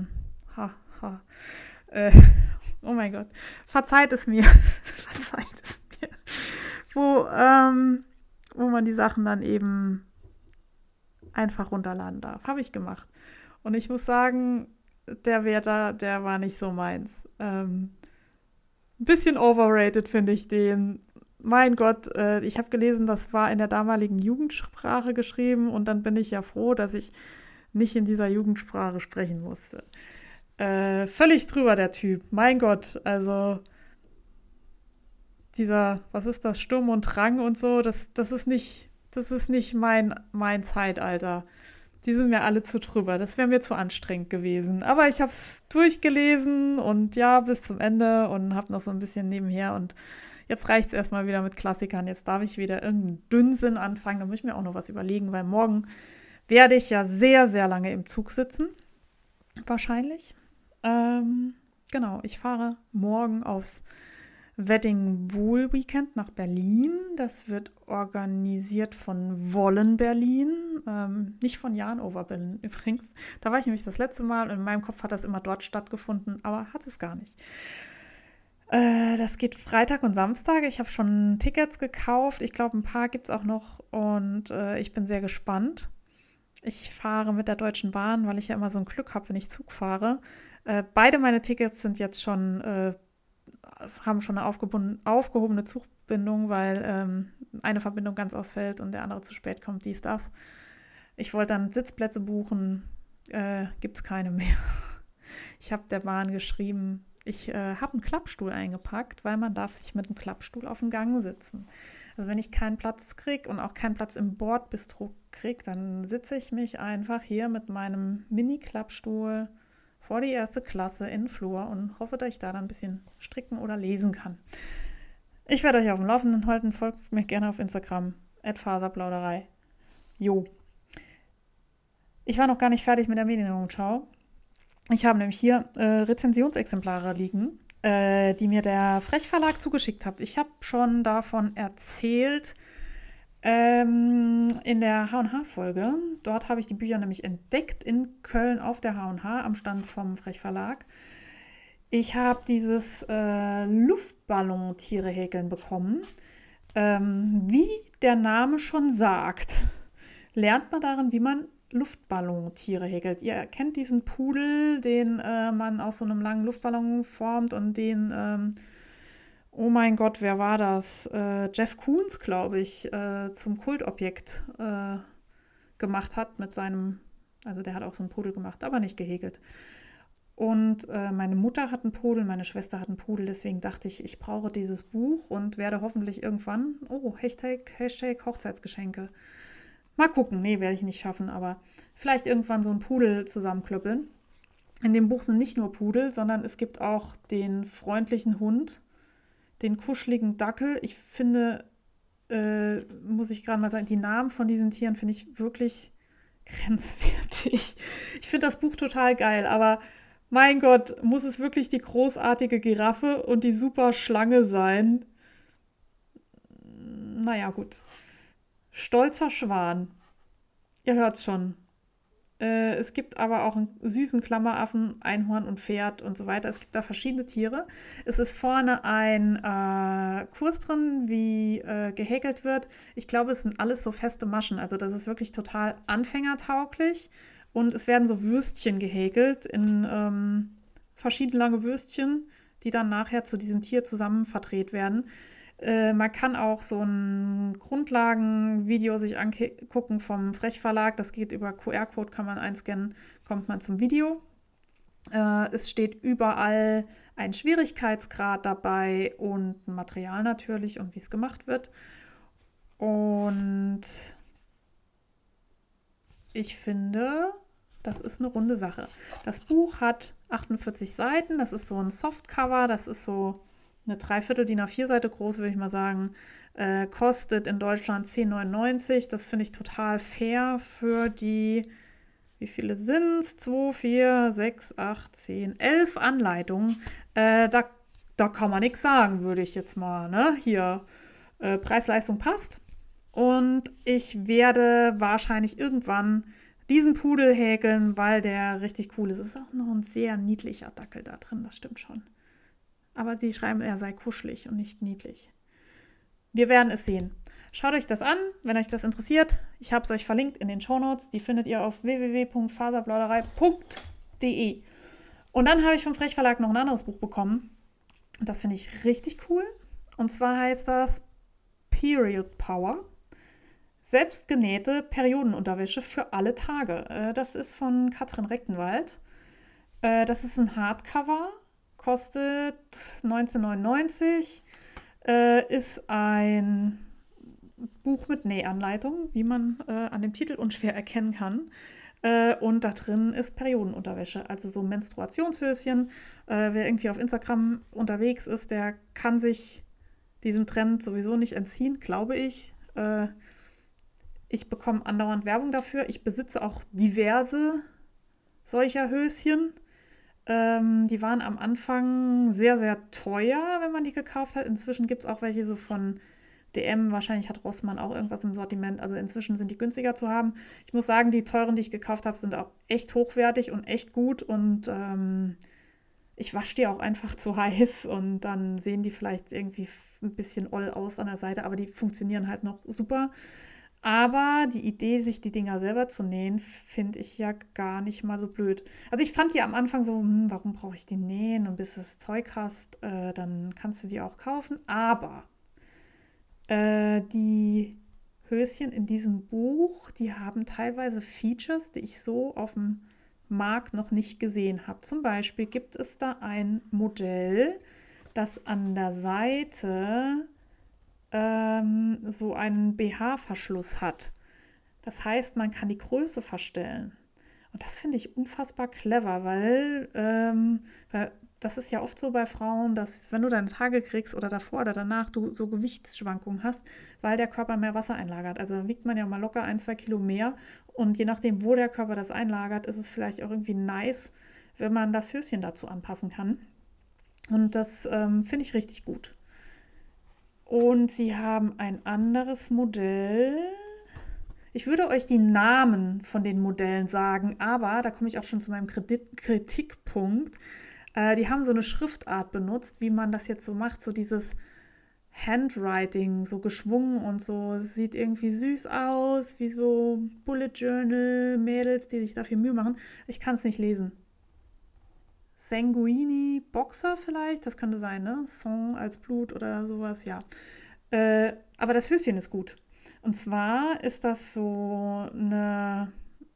Oh mein Gott. Verzeiht es mir. Wo man die Sachen dann eben einfach runterladen darf. Habe ich gemacht. Und ich muss sagen, der Werther, der war nicht so meins. Ein bisschen overrated finde ich den. Mein Gott, ich habe gelesen, das war in der damaligen Jugendsprache geschrieben und dann bin ich ja froh, dass ich nicht in dieser Jugendsprache sprechen musste. Völlig drüber der Typ. Mein Gott, also was ist das, Sturm und Drang und so, das ist nicht mein Zeitalter. Die sind mir alle zu drüber. Das wäre mir zu anstrengend gewesen. Aber ich habe es durchgelesen und bis zum Ende und habe noch so ein bisschen nebenher. Und jetzt reicht es erstmal wieder mit Klassikern. Jetzt darf ich wieder irgendeinen Dünnsinn anfangen. Da muss ich mir auch noch was überlegen, weil morgen werde ich ja sehr, sehr lange im Zug sitzen. Wahrscheinlich. Genau, ich fahre morgen aufs Wedding Wool Weekend nach Berlin. Das wird organisiert von Wollen Berlin, nicht von Janover Berlin übrigens. Da war ich nämlich das letzte Mal und in meinem Kopf hat das immer dort stattgefunden, aber hat es gar nicht. Das geht Freitag und Samstag. Ich habe schon Tickets gekauft. Ich glaube, ein paar gibt es auch noch und ich bin sehr gespannt. Ich fahre mit der Deutschen Bahn, weil ich ja immer so ein Glück habe, wenn ich Zug fahre. Beide meine Tickets sind jetzt schon, haben schon eine aufgehobene Zugbindung, weil eine Verbindung ganz ausfällt und der andere zu spät kommt, dies, das. Ich wollte dann Sitzplätze buchen, gibt es keine mehr. Ich habe der Bahn geschrieben, ich habe einen Klappstuhl eingepackt, weil man darf sich mit einem Klappstuhl auf dem Gang sitzen. Also wenn ich keinen Platz kriege und auch keinen Platz im Bordbistro kriege, dann sitze ich mich einfach hier mit meinem Mini-Klappstuhl vor die erste Klasse in den Flur und hoffe, dass ich da dann ein bisschen stricken oder lesen kann. Ich werde euch auf dem Laufenden halten, folgt mir gerne auf Instagram, @faserplauderei. Jo. Ich war noch gar nicht fertig mit der Medienrundschau. Ich habe nämlich hier Rezensionsexemplare liegen, die mir der Frech Verlag zugeschickt hat. Ich habe schon davon erzählt in der H&H-Folge. Dort habe ich die Bücher nämlich entdeckt in Köln auf der H&H am Stand vom Frech Verlag. Ich habe dieses Luftballon-Tiere häkeln bekommen. Wie der Name schon sagt, lernt man darin, wie man Luftballon-Tiere häkelt. Ihr kennt diesen Pudel, den man aus so einem langen Luftballon formt und den, oh mein Gott, wer war das? Jeff Koons, glaube ich, zum Kultobjekt gemacht hat mit seinem, also der hat auch so einen Pudel gemacht, aber nicht gehäkelt. Und meine Mutter hat einen Pudel, meine Schwester hat einen Pudel, deswegen dachte ich, ich brauche dieses Buch und werde hoffentlich irgendwann, Hashtag Hochzeitsgeschenke. Mal gucken, nee, werde ich nicht schaffen, aber vielleicht irgendwann so einen Pudel zusammenklöppeln. In dem Buch sind nicht nur Pudel, sondern es gibt auch den freundlichen Hund, den kuscheligen Dackel. Ich finde, muss ich gerade mal sagen, die Namen von diesen Tieren finde ich wirklich grenzwertig. Ich finde das Buch total geil, aber mein Gott, muss es wirklich die großartige Giraffe und die super Schlange sein? Naja, gut. Stolzer Schwan. Ihr hört's schon. Es gibt aber auch einen süßen Klammeraffen, Einhorn und Pferd und so weiter. Es gibt da verschiedene Tiere. Es ist vorne ein Kurs drin, wie gehäkelt wird. Ich glaube, es sind alles so feste Maschen. Also das ist wirklich total anfängertauglich. Und es werden so Würstchen gehäkelt in verschieden lange Würstchen, die dann nachher zu diesem Tier zusammen verdreht werden. Man kann auch so ein Grundlagenvideo sich angucken vom Frech Verlag. Das geht über QR-Code, kann man einscannen, kommt man zum Video. Es steht überall ein Schwierigkeitsgrad dabei und ein Material natürlich und wie es gemacht wird. Und ich finde, das ist eine runde Sache. Das Buch hat 48 Seiten, das ist so ein Softcover, das ist so eine Dreiviertel DIN A4 Seite groß, würde ich mal sagen. Kostet in Deutschland 10,99. Das finde ich total fair für die, wie viele sind es? 2, 4, 6, 8, 10, 11 Anleitungen. Da kann man nichts sagen, würde ich jetzt mal. Ne? Hier, Preis-Leistung passt. Und ich werde wahrscheinlich irgendwann diesen Pudel häkeln, weil der richtig cool ist. Es ist auch noch ein sehr niedlicher Dackel da drin, das stimmt schon. Aber sie schreiben, er sei kuschelig und nicht niedlich. Wir werden es sehen. Schaut euch das an, wenn euch das interessiert. Ich habe es euch verlinkt in den Shownotes. Die findet ihr auf www.faserplauderei.de. Und dann habe ich vom Frech Verlag noch ein anderes Buch bekommen. Das finde ich richtig cool. Und zwar heißt das Period Power. Selbstgenähte Periodenunterwäsche für alle Tage. Das ist von Katrin Rechtenwald. Das ist ein Hardcover. Kostet 19,99, ist ein Buch mit Nähanleitung, wie man an dem Titel unschwer erkennen kann. Und da drin ist Periodenunterwäsche, also so Menstruationshöschen. Wer irgendwie auf Instagram unterwegs ist, der kann sich diesem Trend sowieso nicht entziehen, glaube ich. Ich bekomme andauernd Werbung dafür. Ich besitze auch diverse solcher Höschen. Die waren am Anfang sehr, sehr teuer, wenn man die gekauft hat. Inzwischen gibt es auch welche so von DM. Wahrscheinlich hat Rossmann auch irgendwas im Sortiment. Also inzwischen sind die günstiger zu haben. Ich muss sagen, die teuren, die ich gekauft habe, sind auch echt hochwertig und echt gut. Und ich wasche die auch einfach zu heiß. Und dann sehen die vielleicht irgendwie ein bisschen oll aus an der Seite. Aber die funktionieren halt noch super. Aber die Idee, sich die Dinger selber zu nähen, finde ich ja gar nicht mal so blöd. Also ich fand die am Anfang so, warum brauche ich die nähen? Und bis du das Zeug hast, dann kannst du die auch kaufen. Aber die Höschen in diesem Buch, die haben teilweise Features, die ich so auf dem Markt noch nicht gesehen habe. Zum Beispiel gibt es da ein Modell, das an der Seite so einen BH-Verschluss hat. Das heißt, man kann die Größe verstellen. Und das finde ich unfassbar clever, weil das ist ja oft so bei Frauen, dass wenn du deine Tage kriegst oder davor oder danach du so Gewichtsschwankungen hast, weil der Körper mehr Wasser einlagert. Also wiegt man ja mal locker 1-2 Kilo mehr und je nachdem, wo der Körper das einlagert, ist es vielleicht auch irgendwie nice, wenn man das Höschen dazu anpassen kann. Und das finde ich richtig gut. Und sie haben ein anderes Modell. Ich würde euch die Namen von den Modellen sagen, aber da komme ich auch schon zu meinem Kritikpunkt. Die haben so eine Schriftart benutzt, wie man das jetzt so macht, so dieses Handwriting, so geschwungen und so. Es sieht irgendwie süß aus, wie so Bullet Journal Mädels, die sich dafür Mühe machen. Ich kann es nicht lesen. Sanguini Boxer vielleicht, das könnte sein, ne? Sang als Blut oder sowas, ja. Aber das Höschen ist gut. Und zwar ist das so eine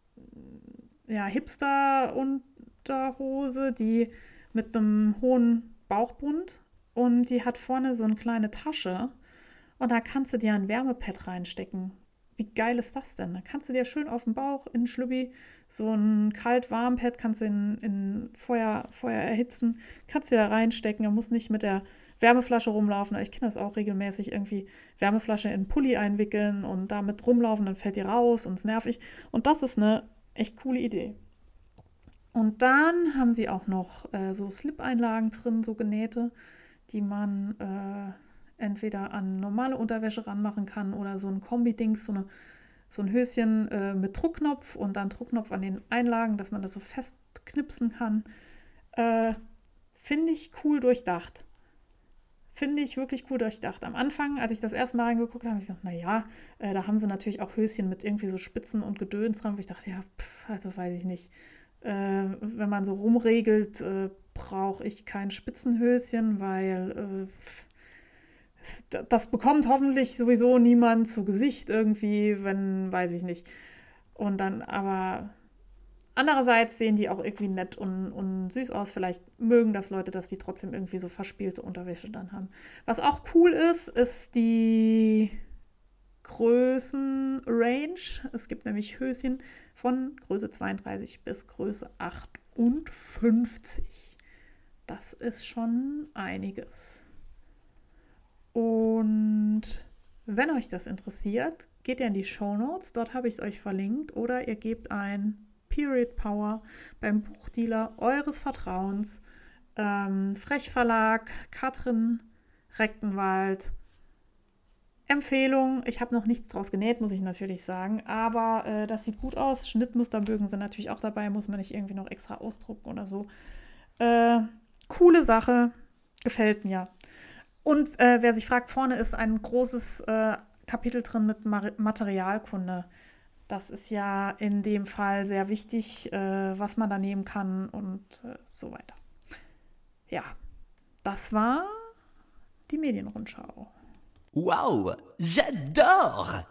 Hipster-Unterhose, die mit einem hohen Bauchbund und die hat vorne so eine kleine Tasche und da kannst du dir ein Wärmepad reinstecken. Wie geil ist das denn? Da kannst du dir schön auf den Bauch in Schlübbi so ein kalt-warm-Pad kannst du in Feuer erhitzen, kannst du da reinstecken, du musst nicht mit der Wärmeflasche rumlaufen. Ich kenne das auch regelmäßig, irgendwie Wärmeflasche in einen Pulli einwickeln und damit rumlaufen, dann fällt die raus und es nervig. Und das ist eine echt coole Idee. Und dann haben sie auch noch so Slip-Einlagen drin, so genähte, die man entweder an normale Unterwäsche ranmachen kann oder so ein Kombi-Dings, so ein Höschen mit Druckknopf und dann Druckknopf an den Einlagen, dass man das so festknipsen kann. Finde ich cool durchdacht. Finde ich wirklich cool durchdacht. Am Anfang, als ich das erste Mal reingeguckt habe, habe ich gedacht, naja, da haben sie natürlich auch Höschen mit irgendwie so Spitzen und Gedöns dran, wo ich dachte, ja, also weiß ich nicht. Wenn man so rumregelt, brauche ich kein Spitzenhöschen, weil das bekommt hoffentlich sowieso niemand zu Gesicht irgendwie, wenn, weiß ich nicht. Und dann aber andererseits sehen die auch irgendwie nett und süß aus. Vielleicht mögen das Leute, dass die trotzdem irgendwie so verspielte Unterwäsche dann haben. Was auch cool ist die Größenrange. Es gibt nämlich Höschen von Größe 32 bis Größe 58. Das ist schon einiges. Und wenn euch das interessiert, geht ihr in die Shownotes, dort habe ich es euch verlinkt, oder ihr gebt ein Period Power beim Buchdealer eures Vertrauens, Frech Verlag, Katrin Rechtenwald. Empfehlung, ich habe noch nichts draus genäht, muss ich natürlich sagen, aber das sieht gut aus. Schnittmusterbögen sind natürlich auch dabei, muss man nicht irgendwie noch extra ausdrucken oder so. Coole Sache, gefällt mir. Und wer sich fragt, vorne ist ein großes Kapitel drin mit Materialkunde. Das ist ja in dem Fall sehr wichtig, was man da nehmen kann und so weiter. Ja, das war die Medienrundschau. Wow, j'adore!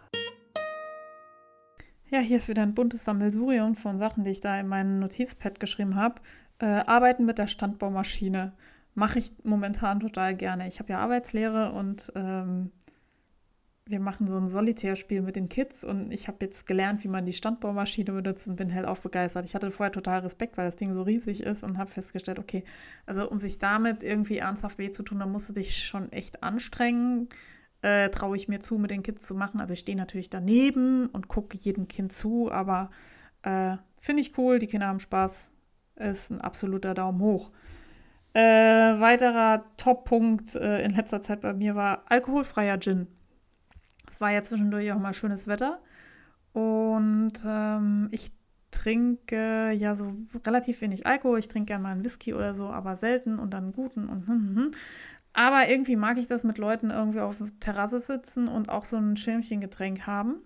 Ja, hier ist wieder ein buntes Sammelsurium von Sachen, die ich da in meinem Notizpad geschrieben habe. Arbeiten mit der Standbaumaschine mache ich momentan total gerne. Ich habe ja Arbeitslehre und wir machen so ein Solitärspiel mit den Kids und ich habe jetzt gelernt, wie man die Standbaumaschine benutzt und bin hellauf begeistert. Ich hatte vorher total Respekt, weil das Ding so riesig ist und habe festgestellt, okay, also um sich damit irgendwie ernsthaft weh zu tun, dann musst du dich schon echt anstrengen. Traue ich mir zu, mit den Kids zu machen. Also ich stehe natürlich daneben und gucke jedem Kind zu, aber finde ich cool, die Kinder haben Spaß. Ist ein absoluter Daumen hoch. Weiterer Top-Punkt in letzter Zeit bei mir war alkoholfreier Gin. Es war ja zwischendurch auch mal schönes Wetter und ich trinke ja so relativ wenig Alkohol. Ich trinke gerne mal einen Whisky oder so, aber selten und dann einen guten und Aber irgendwie mag ich das mit Leuten irgendwie auf der Terrasse sitzen und auch so ein Schirmchengetränk haben.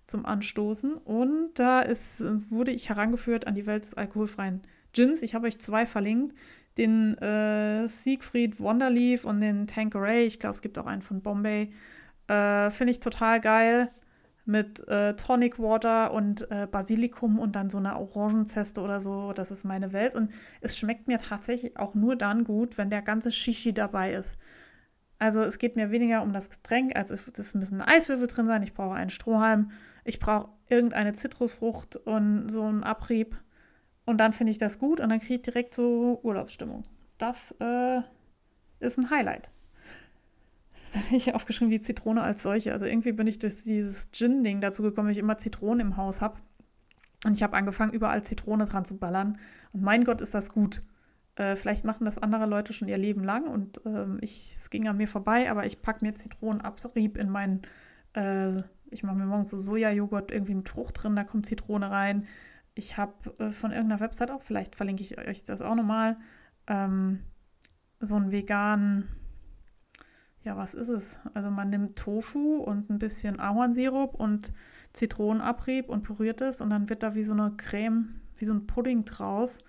zum Anstoßen. Und da wurde ich herangeführt an die Welt des alkoholfreien Gins. Ich habe euch 2 verlinkt. Den Siegfried Wonderleaf und den Tanqueray. Ich glaube, es gibt auch einen von Bombay. Finde ich total geil. Mit Tonic Water und Basilikum und dann so einer Orangenzeste oder so. Das ist meine Welt. Und es schmeckt mir tatsächlich auch nur dann gut, wenn der ganze Shishi dabei ist. Also es geht mir weniger um das Getränk, als es müssen Eiswürfel drin sein. Ich brauche einen Strohhalm. Ich brauche irgendeine Zitrusfrucht und so einen Abrieb. Und dann finde ich das gut und dann kriege ich direkt so Urlaubsstimmung. Das ist ein Highlight. Dann habe ich aufgeschrieben, die Zitrone als solche. Also irgendwie bin ich durch dieses Gin-Ding dazu gekommen, dass ich immer Zitronen im Haus habe. Und ich habe angefangen, überall Zitrone dran zu ballern. Und mein Gott, ist das gut. Vielleicht machen das andere Leute schon ihr Leben lang und es ging an mir vorbei, aber ich packe mir Zitronenabrieb in meinen, ich mache mir morgens so Sojajoghurt irgendwie mit Frucht drin, da kommt Zitrone rein. Ich habe von irgendeiner Website auch, vielleicht verlinke ich euch das auch nochmal, so einen veganen, ja, was ist es? Also man nimmt Tofu und ein bisschen Ahornsirup und Zitronenabrieb und püriert es und dann wird da wie so eine Creme, wie so ein Pudding draus.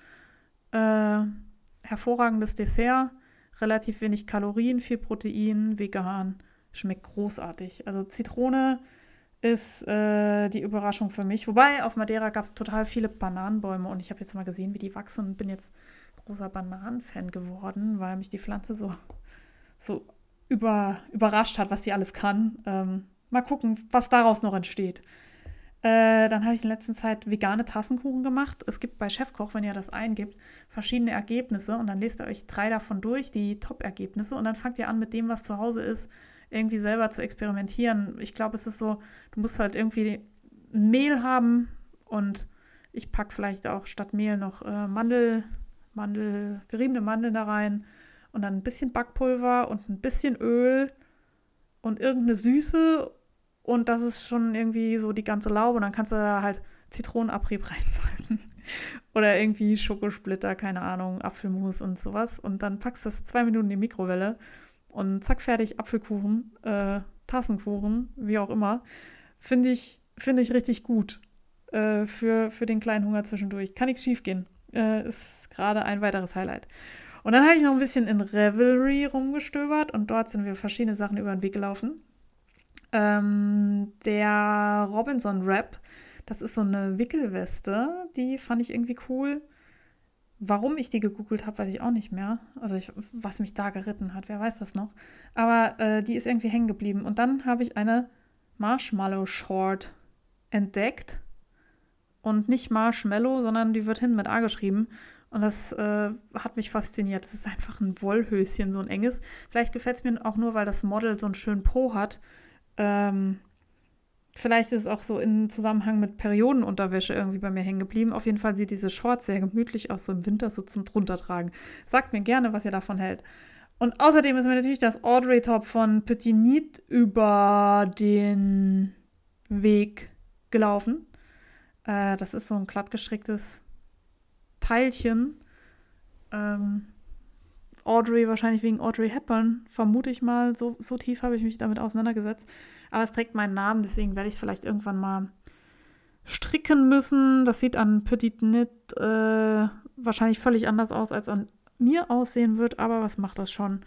Hervorragendes Dessert, relativ wenig Kalorien, viel Protein, vegan, schmeckt großartig. Also Zitrone ist die Überraschung für mich. Wobei, auf Madeira gab es total viele Bananenbäume und ich habe jetzt mal gesehen, wie die wachsen und bin jetzt großer Bananenfan geworden, weil mich die Pflanze so überrascht hat, was die alles kann. Mal gucken, was daraus noch entsteht. Dann habe ich in letzter Zeit vegane Tassenkuchen gemacht. Es gibt bei Chefkoch, wenn ihr das eingibt, verschiedene Ergebnisse und dann lest ihr euch 3 davon durch, die Top-Ergebnisse und dann fangt ihr an mit dem, was zu Hause ist, irgendwie selber zu experimentieren. Ich glaube, es ist so, du musst halt irgendwie ein Mehl haben und ich packe vielleicht auch statt Mehl noch geriebene Mandeln da rein und dann ein bisschen Backpulver und ein bisschen Öl und irgendeine Süße. Und das ist schon irgendwie so die ganze Laube. Und dann kannst du da halt Zitronenabrieb reinpacken. Oder irgendwie Schokosplitter, keine Ahnung, Apfelmus und sowas. Und dann packst du das 2 Minuten in die Mikrowelle. Und zack, fertig, Apfelkuchen, Tassenkuchen, wie auch immer. Finde ich richtig gut für den kleinen Hunger zwischendurch. Kann nichts schief gehen. Ist gerade ein weiteres Highlight. Und dann habe ich noch ein bisschen in Revelry rumgestöbert. Und dort sind wir verschiedene Sachen über den Weg gelaufen. Der Robinson Wrap, das ist so eine Wickelweste, die fand ich irgendwie cool. Warum ich die gegoogelt habe, weiß ich auch nicht mehr. Also was mich da geritten hat, wer weiß das noch. Aber die ist irgendwie hängen geblieben. Und dann habe ich eine Marshmallow Short entdeckt. Und nicht Marshmallow, sondern die wird hinten mit A geschrieben. Und das hat mich fasziniert. Das ist einfach ein Wollhöschen, so ein enges. Vielleicht gefällt es mir auch nur, weil das Model so einen schönen Po hat. Vielleicht ist es auch so in Zusammenhang mit Periodenunterwäsche irgendwie bei mir hängen geblieben. Auf jeden Fall sieht diese Shorts sehr gemütlich aus, so im Winter so zum druntertragen. Sagt mir gerne, was ihr davon hält. Und außerdem ist mir natürlich das Audrey Top von Petit Nid über den Weg gelaufen. Das ist so ein glattgestricktes Teilchen. Audrey, wahrscheinlich wegen Audrey Hepburn, vermute ich mal. So tief habe ich mich damit auseinandergesetzt. Aber es trägt meinen Namen, deswegen werde ich es vielleicht irgendwann mal stricken müssen. Das sieht an Petit Nid wahrscheinlich völlig anders aus, als an mir aussehen wird. Aber was macht das schon?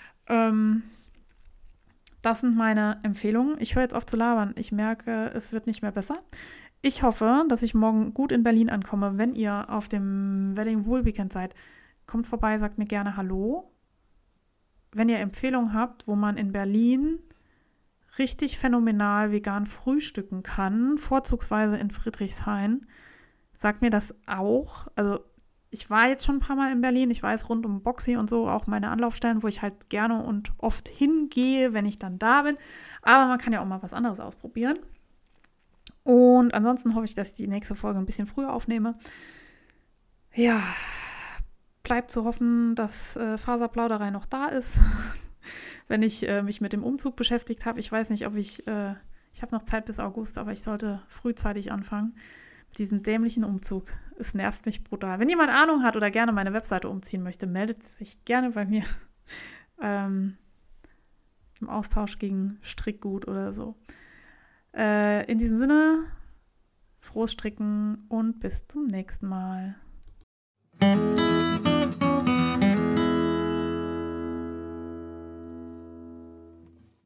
Das sind meine Empfehlungen. Ich höre jetzt auf zu labern. Ich merke, es wird nicht mehr besser. Ich hoffe, dass ich morgen gut in Berlin ankomme. Wenn ihr auf dem Wedding Wool Weekend seid, kommt vorbei, sagt mir gerne Hallo. Wenn ihr Empfehlungen habt, wo man in Berlin richtig phänomenal vegan frühstücken kann, vorzugsweise in Friedrichshain, sagt mir das auch. Also ich war jetzt schon ein paar Mal in Berlin. Ich weiß rund um Boxy und so auch meine Anlaufstellen, wo ich halt gerne und oft hingehe, wenn ich dann da bin. Aber man kann ja auch mal was anderes ausprobieren. Und ansonsten hoffe ich, dass ich die nächste Folge ein bisschen früher aufnehme. Ja, bleibt zu hoffen, dass Faserplauderei noch da ist, wenn ich mich mit dem Umzug beschäftigt habe. Ich weiß nicht, ob ich habe noch Zeit bis August, aber ich sollte frühzeitig anfangen mit diesem dämlichen Umzug. Es nervt mich brutal. Wenn jemand Ahnung hat oder gerne meine Webseite umziehen möchte, meldet sich gerne bei mir im Austausch gegen Strickgut oder so. In diesem Sinne, frohes Stricken und bis zum nächsten Mal.